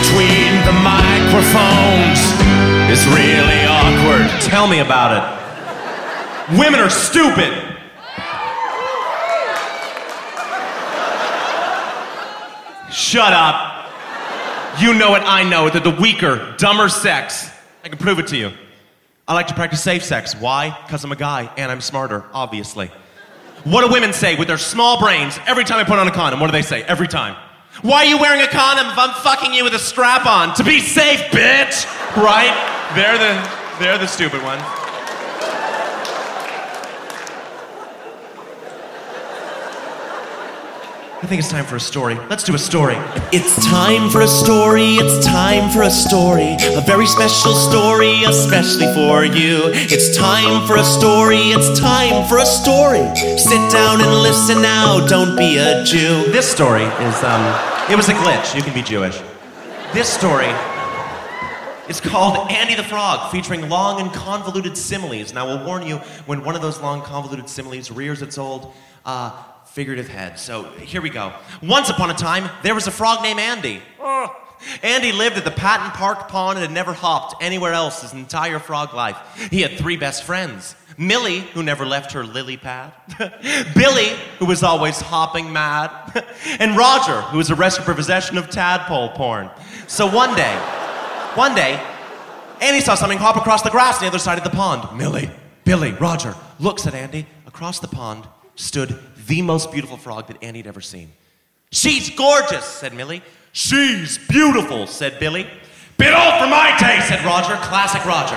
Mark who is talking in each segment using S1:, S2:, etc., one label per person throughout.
S1: between the microphones is really awkward.
S2: Tell me about it. Women are stupid. Shut up. You know it, I know it. They're the weaker, dumber sex. I can prove it to you. I like to practice safe sex. Why? Because I'm a guy and I'm smarter, obviously. What do women say with their small brains every time I put on a condom? What do they say every time? Why are you wearing a condom if I'm fucking you with a strap on? To be safe, bitch! Right? They're the stupid ones. I think it's time for a story. Let's do a story.
S3: It's time for a story, it's time for a story. A very special story, especially for you. It's time for a story, it's time for a story. Sit down and listen now, don't be a Jew.
S2: This story is, it was a glitch. You can be Jewish. This story is called Andy the Frog, featuring long and convoluted similes. Now, we'll warn you when one of those long convoluted similes rears its old, figurative head. So here we go. Once upon a time, there was a frog named Andy. Andy lived at the Patton Park Pond and had never hopped anywhere else his entire frog life. He had 3 best friends. Millie, who never left her lily pad. Billy, who was always hopping mad. And Roger, who was arrested for possession of tadpole porn. So one day, Andy saw something hop across the grass on the other side of the pond. Millie, Billy, Roger looks at Andy. Across the pond stood the most beautiful frog that Andy had ever seen. She's gorgeous, said Millie. She's beautiful, said Billy. Bit old for my taste, said Roger. Classic Roger.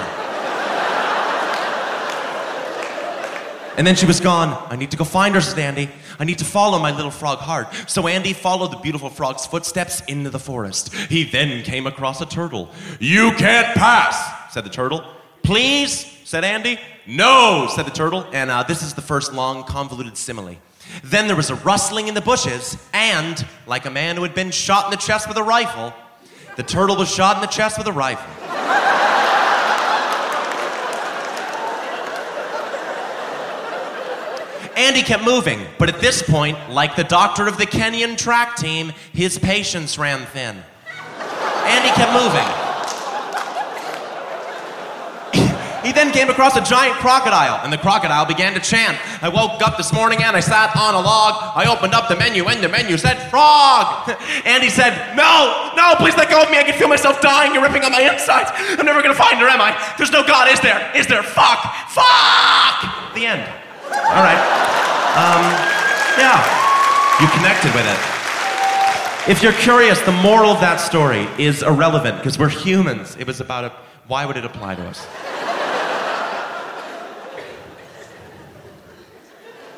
S2: And then she was gone. I need to go find her, said Andy. I need to follow my little frog heart. So Andy followed the beautiful frog's footsteps into the forest. He then came across a turtle. You can't pass, said the turtle. Please, said Andy. No, said the turtle. And this is the first long, convoluted simile. Then there was a rustling in the bushes, and, like a man who had been shot in the chest with a rifle, the turtle was shot in the chest with a rifle. Andy kept moving, but at this point, like the doctor of the Kenyan track team, his patience ran thin. Andy kept moving. He then came across a giant crocodile, and the crocodile began to chant. I woke up this morning and I sat on a log. I opened up the menu and the menu said frog. Andy said, no, please let go of me. I can feel myself dying. You're ripping on my insides. I'm never gonna find her, am I? There's no God, is there? Is there? Fuck! The end. All right. Yeah, you connected with it. If you're curious, the moral of that story is irrelevant because we're humans. It was about why would it apply to us?